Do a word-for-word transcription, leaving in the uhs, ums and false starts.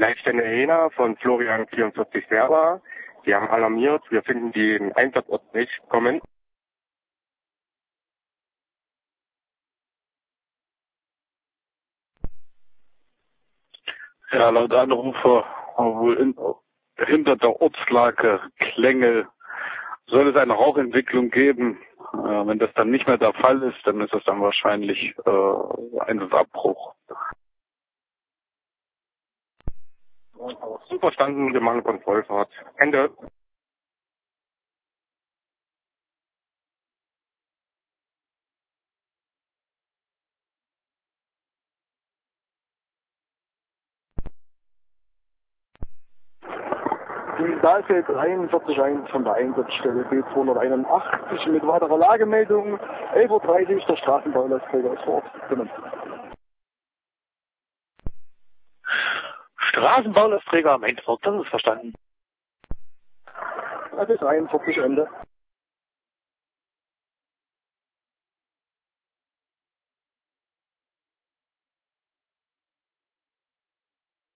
Leitstelle Hena von Florian vierundvierzig Server. Die haben alarmiert, wir finden den Einsatzort nicht kommen. Ja, laut Anrufer wohl in, hinter der Ortslage Klengel soll es eine Rauchentwicklung geben. Äh, wenn das dann nicht mehr der Fall ist, dann ist es dann wahrscheinlich äh, Einsatzabbruch. So verstanden, wir machen Kontrollfahrt. Ende. Die Saalfeld dreiundvierzig eins von der Einsatzstelle B zweihunderteinundachtzig mit weiterer Lagemeldung. elf Uhr dreißig, der Straßenbaulasträger ist vor Ort. Bitte. Straßenbaulasträger am Endort, das ist verstanden. Das ist dreiundvierzig Ende.